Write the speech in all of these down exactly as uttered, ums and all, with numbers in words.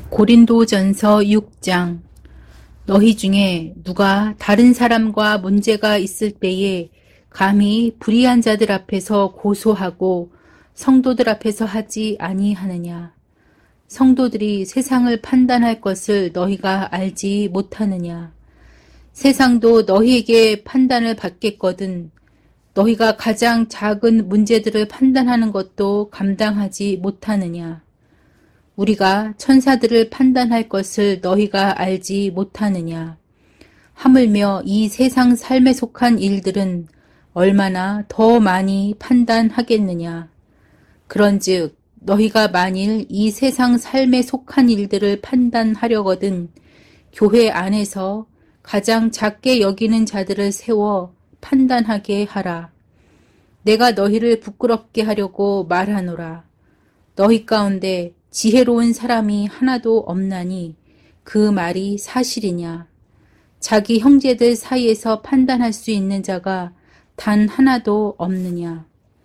고린도전서 육 장. 너희 중에 누가 다른 사람과 문제가 있을 때에 감히 불의한 자들 앞에서 고소하고 성도들 앞에서 하지 아니하느냐? 성도들이 세상을 판단할 것을 너희가 알지 못하느냐? 세상도 너희에게 판단을 받겠거든 너희가 가장 작은 문제들을 판단하는 것도 감당하지 못하느냐? 우리가 천사들을 판단할 것을 너희가 알지 못하느냐? 하물며 이 세상 삶에 속한 일들은 얼마나 더 많이 판단하겠느냐? 그런즉 너희가 만일 이 세상 삶에 속한 일들을 판단하려거든 교회 안에서 가장 작게 여기는 자들을 세워 판단하게 하라. 내가 너희를 부끄럽게 하려고 말하노라. 너희 가운데 지혜로운 사람이 하나도 없나니 그 말이 사실이냐? 자기 형제들 사이에서 판단할 수 있는 자가 단 하나도 없느냐?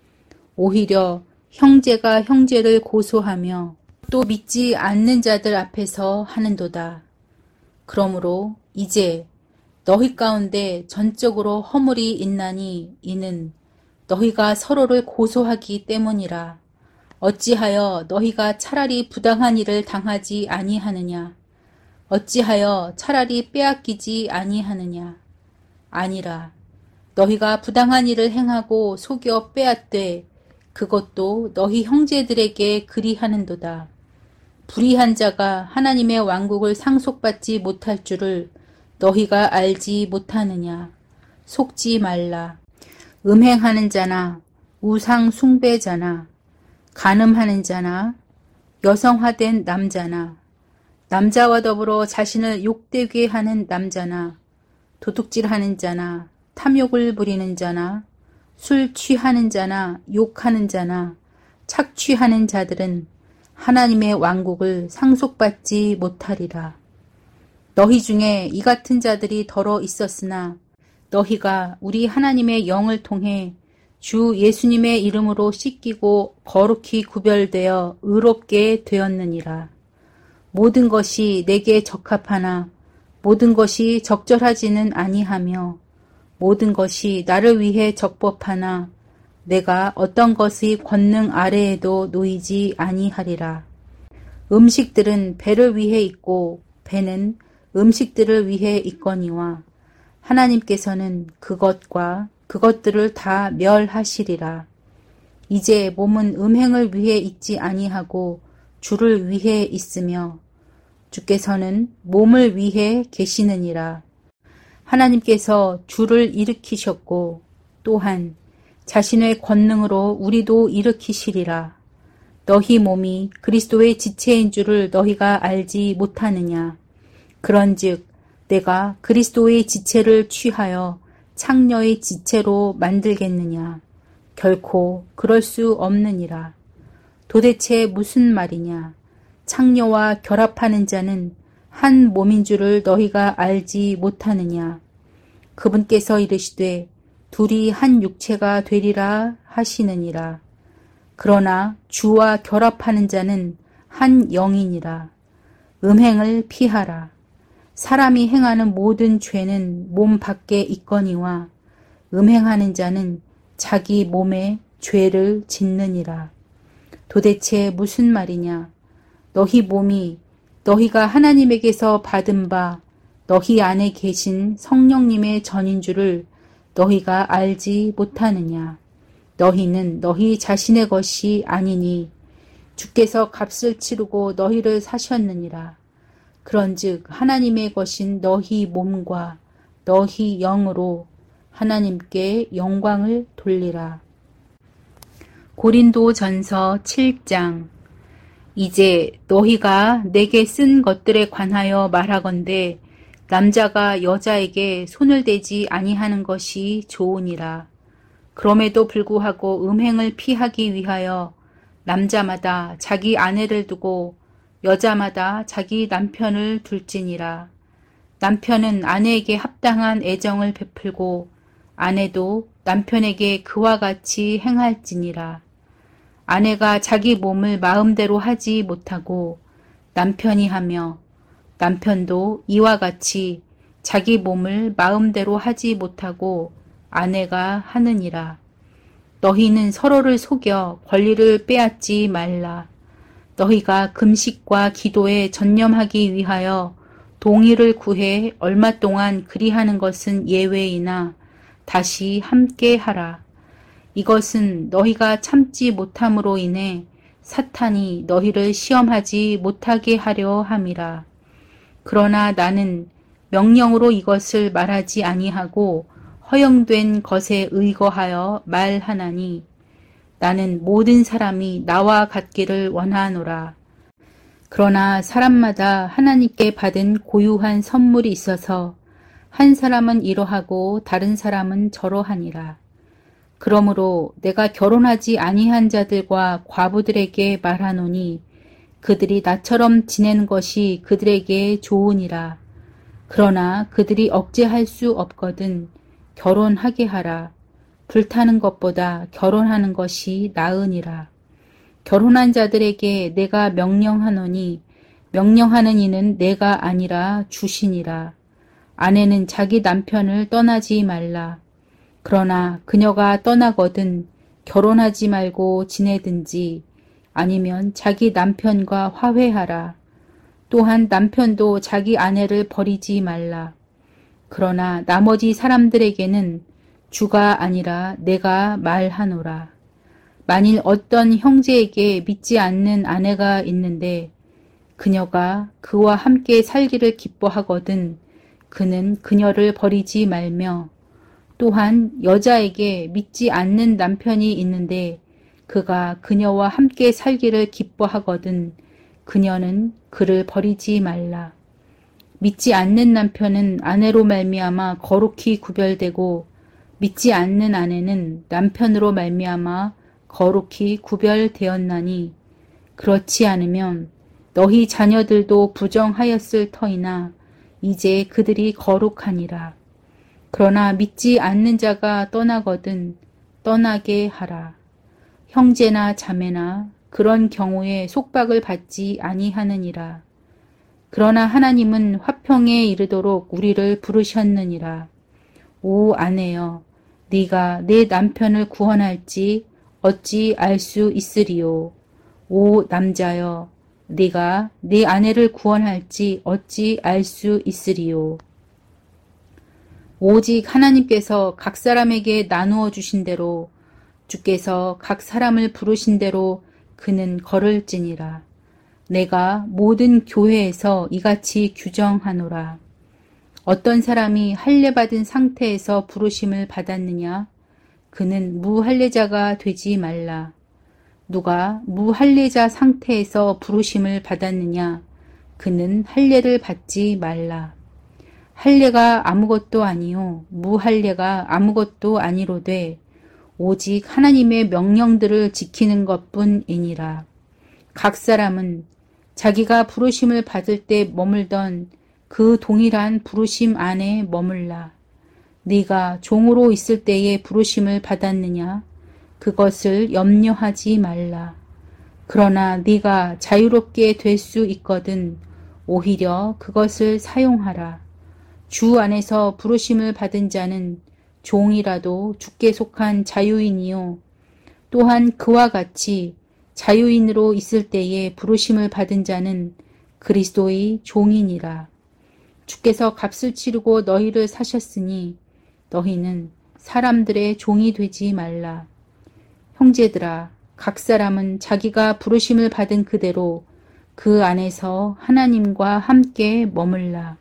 오히려 형제가 형제를 고소하며 또 믿지 않는 자들 앞에서 하는도다. 그러므로 이제 너희 가운데 전적으로 허물이 있나니 이는 너희가 서로를 고소하기 때문이라. 어찌하여 너희가 차라리 부당한 일을 당하지 아니하느냐? 어찌하여 차라리 빼앗기지 아니하느냐? 아니라 너희가 부당한 일을 행하고 속여 빼앗되 그것도 너희 형제들에게 그리하는도다. 불의한 자가 하나님의 왕국을 상속받지 못할 줄을 너희가 알지 못하느냐? 속지 말라. 음행하는 자나 우상 숭배자나 간음하는 자나 여성화된 남자나 남자와 더불어 자신을 욕되게 하는 남자나 도둑질하는 자나 탐욕을 부리는 자나 술 취하는 자나 욕하는 자나 착취하는 자들은 하나님의 왕국을 상속받지 못하리라. 너희 중에 이 같은 자들이 더러 있었으나 너희가 우리 하나님의 영을 통해 주 예수님의 이름으로 씻기고 거룩히 구별되어 의롭게 되었느니라. 모든 것이 내게 적합하나 모든 것이 적절하지는 아니하며 모든 것이 나를 위해 적법하나 내가 어떤 것의 권능 아래에도 놓이지 아니하리라. 음식들은 배를 위해 있고 배는 음식들을 위해 있거니와 하나님께서는 그것과 그것들을 다 멸하시리라. 이제 몸은 음행을 위해 있지 아니하고 주를 위해 있으며 주께서는 몸을 위해 계시느니라. 하나님께서 주를 일으키셨고 또한 자신의 권능으로 우리도 일으키시리라. 너희 몸이 그리스도의 지체인 줄을 너희가 알지 못하느냐? 그런즉 내가 그리스도의 지체를 취하여 창녀의 지체로 만들겠느냐? 결코 그럴 수 없느니라. 도대체 무슨 말이냐? 창녀와 결합하는 자는 한 몸인 줄을 너희가 알지 못하느냐? 그분께서 이르시되 둘이 한 육체가 되리라 하시느니라. 그러나 주와 결합하는 자는 한 영이니라. 음행을 피하라. 사람이 행하는 모든 죄는 몸 밖에 있거니와 음행하는 자는 자기 몸에 죄를 짓느니라. 도대체 무슨 말이냐? 너희 몸이 너희가 하나님에게서 받은 바 너희 안에 계신 성령님의 전인 줄을 너희가 알지 못하느냐? 너희는 너희 자신의 것이 아니니 주께서 값을 치르고 너희를 사셨느니라. 그런즉 하나님의 것인 너희 몸과 너희 영으로 하나님께 영광을 돌리라. 고린도전서 칠 장. 이제 너희가 내게 쓴 것들에 관하여 말하건대 남자가 여자에게 손을 대지 아니하는 것이 좋으니라. 그럼에도 불구하고 음행을 피하기 위하여 남자마다 자기 아내를 두고 여자마다 자기 남편을 둘지니라. 남편은 아내에게 합당한 애정을 베풀고 아내도 남편에게 그와 같이 행할지니라. 아내가 자기 몸을 마음대로 하지 못하고 남편이 하며 남편도 이와 같이 자기 몸을 마음대로 하지 못하고 아내가 하느니라. 너희는 서로를 속여 권리를 빼앗지 말라. 너희가 금식과 기도에 전념하기 위하여 동의를 구해 얼마 동안 그리하는 것은 예외이나 다시 함께 하라. 이것은 너희가 참지 못함으로 인해 사탄이 너희를 시험하지 못하게 하려 함이라. 그러나 나는 명령으로 이것을 말하지 아니하고 허용된 것에 의거하여 말하나니 나는 모든 사람이 나와 같기를 원하노라. 그러나 사람마다 하나님께 받은 고유한 선물이 있어서 한 사람은 이러하고 다른 사람은 저러하니라. 그러므로 내가 결혼하지 아니한 자들과 과부들에게 말하노니 그들이 나처럼 지내는 것이 그들에게 좋으니라. 그러나 그들이 억제할 수 없거든 결혼하게 하라. 불타는 것보다 결혼하는 것이 나으니라. 결혼한 자들에게 내가 명령하노니 명령하는 이는 내가 아니라 주시니라. 아내는 자기 남편을 떠나지 말라. 그러나 그녀가 떠나거든 결혼하지 말고 지내든지 아니면 자기 남편과 화해하라. 또한 남편도 자기 아내를 버리지 말라. 그러나 나머지 사람들에게는 주가 아니라 내가 말하노라. 만일 어떤 형제에게 믿지 않는 아내가 있는데 그녀가 그와 함께 살기를 기뻐하거든 그는 그녀를 버리지 말며 또한 여자에게 믿지 않는 남편이 있는데 그가 그녀와 함께 살기를 기뻐하거든 그녀는 그를 버리지 말라. 믿지 않는 남편은 아내로 말미암아 거룩히 구별되고 믿지 않는 아내는 남편으로 말미암아 거룩히 구별되었나니 그렇지 않으면 너희 자녀들도 부정하였을 터이나 이제 그들이 거룩하니라. 그러나 믿지 않는 자가 떠나거든 떠나게 하라. 형제나 자매나 그런 경우에 속박을 받지 아니하느니라. 그러나 하나님은 화평에 이르도록 우리를 부르셨느니라. 오 아내여, 네가 내 남편을 구원할지 어찌 알 수 있으리요. 오 남자여, 네가 내 아내를 구원할지 어찌 알 수 있으리요. 오직 하나님께서 각 사람에게 나누어 주신 대로 주께서 각 사람을 부르신 대로 그는 걸을지니라. 내가 모든 교회에서 이같이 규정하노라. 어떤 사람이 할례받은 상태에서 부르심을 받았느냐? 그는 무할례자가 되지 말라. 누가 무할례자 상태에서 부르심을 받았느냐? 그는 할례를 받지 말라. 할례가 아무것도 아니요 무할례가 아무것도 아니로되 오직 하나님의 명령들을 지키는 것뿐이니라. 각 사람은 자기가 부르심을 받을 때 머물던 그 동일한 부르심 안에 머물라. 네가 종으로 있을 때에 부르심을 받았느냐? 그것을 염려하지 말라. 그러나 네가 자유롭게 될 수 있거든 오히려 그것을 사용하라. 주 안에서 부르심을 받은 자는 종이라도 주께 속한 자유인이요 또한 그와 같이 자유인으로 있을 때에 부르심을 받은 자는 그리스도의 종이니라. 주께서 값을 치르고 너희를 사셨으니 너희는 사람들의 종이 되지 말라. 형제들아, 각 사람은 자기가 부르심을 받은 그대로 그 안에서 하나님과 함께 머물라.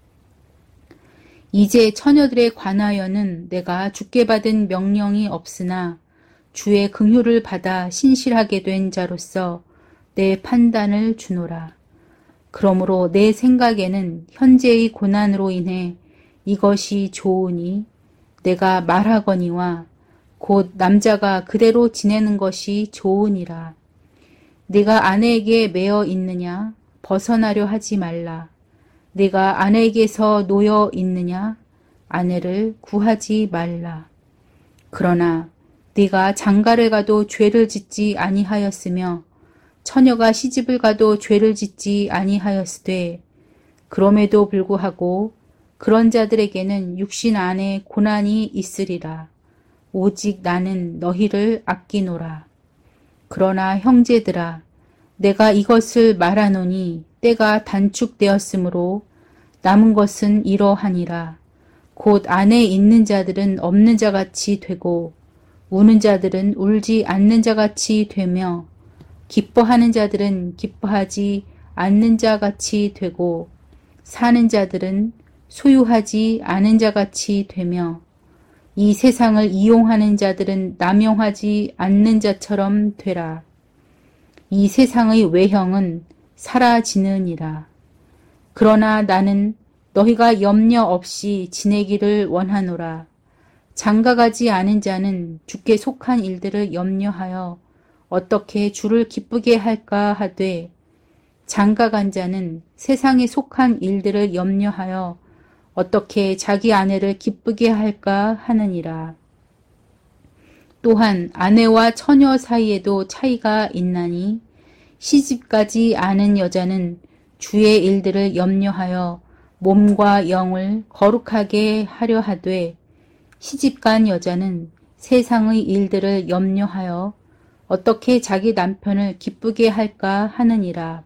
이제 처녀들에 관하여는 내가 주께 받은 명령이 없으나 주의 긍휼을 받아 신실하게 된 자로서 내 판단을 주노라. 그러므로 내 생각에는 현재의 고난으로 인해 이것이 좋으니 내가 말하거니와 곧 남자가 그대로 지내는 것이 좋으니라. 네가 아내에게 매어 있느냐? 벗어나려 하지 말라. 네가 아내에게서 놓여 있느냐? 아내를 구하지 말라. 그러나 네가 장가를 가도 죄를 짓지 아니하였으며 처녀가 시집을 가도 죄를 짓지 아니하였으되 그럼에도 불구하고 그런 자들에게는 육신 안에 고난이 있으리라. 오직 나는 너희를 아끼노라. 그러나 형제들아, 내가 이것을 말하노니 때가 단축되었으므로 남은 것은 이러하니라. 곧 안에 있는 자들은 없는 자같이 되고 우는 자들은 울지 않는 자같이 되며 기뻐하는 자들은 기뻐하지 않는 자같이 되고 사는 자들은 소유하지 않은 자같이 되며 이 세상을 이용하는 자들은 남용하지 않는 자처럼 되라. 이 세상의 외형은 사라지느니라. 그러나 나는 너희가 염려 없이 지내기를 원하노라. 장가가지 않은 자는 주께 속한 일들을 염려하여 어떻게 주를 기쁘게 할까 하되 장가간 자는 세상에 속한 일들을 염려하여 어떻게 자기 아내를 기쁘게 할까 하느니라. 또한 아내와 처녀 사이에도 차이가 있나니 시집가지 않은 여자는 주의 일들을 염려하여 몸과 영을 거룩하게 하려 하되 시집간 여자는 세상의 일들을 염려하여 어떻게 자기 남편을 기쁘게 할까 하느니라.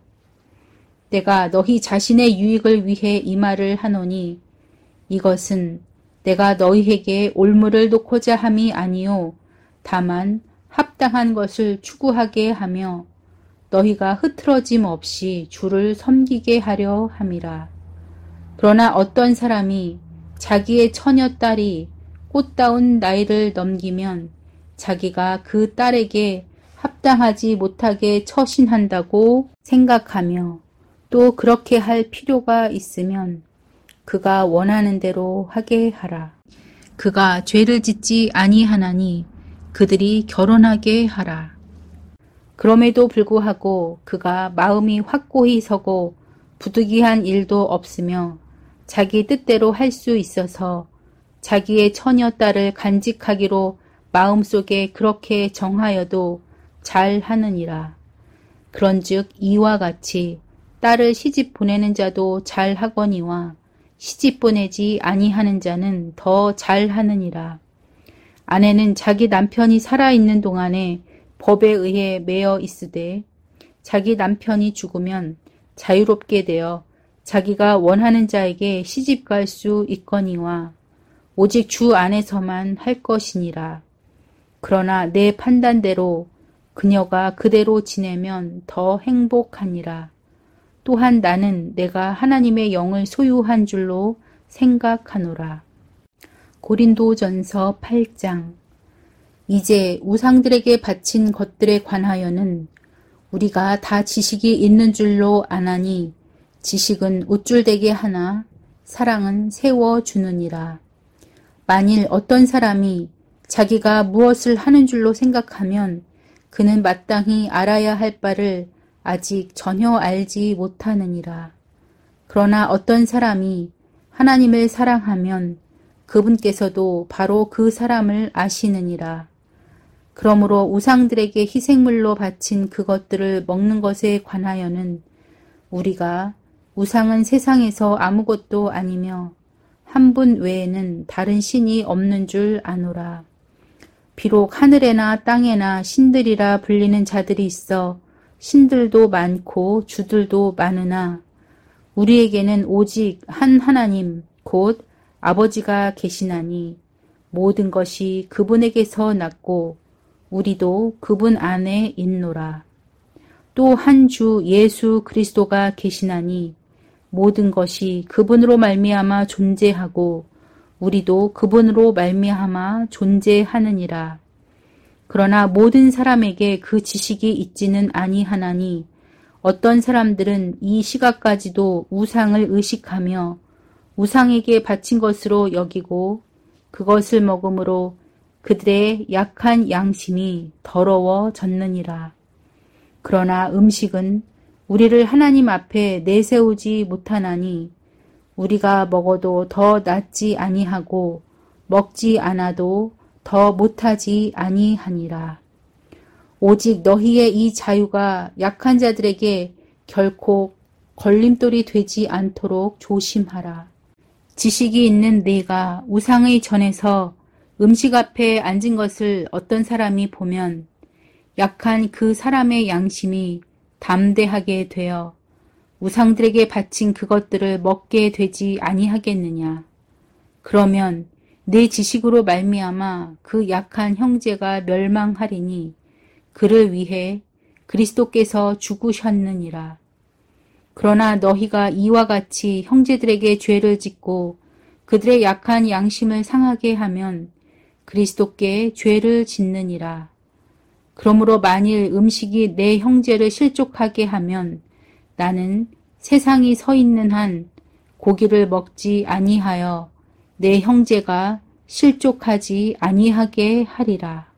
내가 너희 자신의 유익을 위해 이 말을 하노니 이것은 내가 너희에게 올무를 놓고자 함이 아니요 다만 합당한 것을 추구하게 하며 너희가 흐트러짐 없이 주를 섬기게 하려 함이라. 그러나 어떤 사람이 자기의 처녀 딸이 꽃다운 나이를 넘기면 자기가 그 딸에게 합당하지 못하게 처신한다고 생각하며 또 그렇게 할 필요가 있으면 그가 원하는 대로 하게 하라. 그가 죄를 짓지 아니하나니 그들이 결혼하게 하라. 그럼에도 불구하고 그가 마음이 확고히 서고 부득이한 일도 없으며 자기 뜻대로 할 수 있어서 자기의 처녀 딸을 간직하기로 마음속에 그렇게 정하여도 잘 하느니라. 그런즉 이와 같이 딸을 시집 보내는 자도 잘 하거니와 시집 보내지 아니하는 자는 더 잘 하느니라. 아내는 자기 남편이 살아있는 동안에 법에 의해 매여 있으되 자기 남편이 죽으면 자유롭게 되어 자기가 원하는 자에게 시집갈 수 있거니와 오직 주 안에서만 할 것이니라. 그러나 내 판단대로 그녀가 그대로 지내면 더 행복하니라. 또한 나는 내가 하나님의 영을 소유한 줄로 생각하노라. 고린도전서 팔 장. 이제 우상들에게 바친 것들에 관하여는 우리가 다 지식이 있는 줄로 아나니 지식은 우쭐대게 하나 사랑은 세워주느니라. 만일 어떤 사람이 자기가 무엇을 하는 줄로 생각하면 그는 마땅히 알아야 할 바를 아직 전혀 알지 못하느니라. 그러나 어떤 사람이 하나님을 사랑하면 그분께서도 바로 그 사람을 아시느니라. 그러므로 우상들에게 희생물로 바친 그것들을 먹는 것에 관하여는 우리가 우상은 세상에서 아무것도 아니며 한 분 외에는 다른 신이 없는 줄 아노라. 비록 하늘에나 땅에나 신들이라 불리는 자들이 있어 신들도 많고 주들도 많으나 우리에게는 오직 한 하나님 곧 아버지가 계시나니 모든 것이 그분에게서 났고 우리도 그분 안에 있노라. 또 한 주 예수 그리스도가 계시나니 모든 것이 그분으로 말미암아 존재하고 우리도 그분으로 말미암아 존재하느니라. 그러나 모든 사람에게 그 지식이 있지는 아니하나니 어떤 사람들은 이 시각까지도 우상을 의식하며 우상에게 바친 것으로 여기고 그것을 먹음으로 그들의 약한 양심이 더러워졌느니라. 그러나 음식은 우리를 하나님 앞에 내세우지 못하나니 우리가 먹어도 더 낫지 아니하고 먹지 않아도 더 못하지 아니하니라. 오직 너희의 이 자유가 약한 자들에게 결코 걸림돌이 되지 않도록 조심하라. 지식이 있는 네가 우상의 전에서 음식 앞에 앉은 것을 어떤 사람이 보면 약한 그 사람의 양심이 담대하게 되어 우상들에게 바친 그것들을 먹게 되지 아니하겠느냐. 그러면 내 지식으로 말미암아 그 약한 형제가 멸망하리니 그를 위해 그리스도께서 죽으셨느니라. 그러나 너희가 이와 같이 형제들에게 죄를 짓고 그들의 약한 양심을 상하게 하면 그리스도께 죄를 짓느니라. 그러므로 만일 음식이 내 형제를 실족하게 하면 나는 세상이 서 있는 한 고기를 먹지 아니하여 내 형제가 실족하지 아니하게 하리라.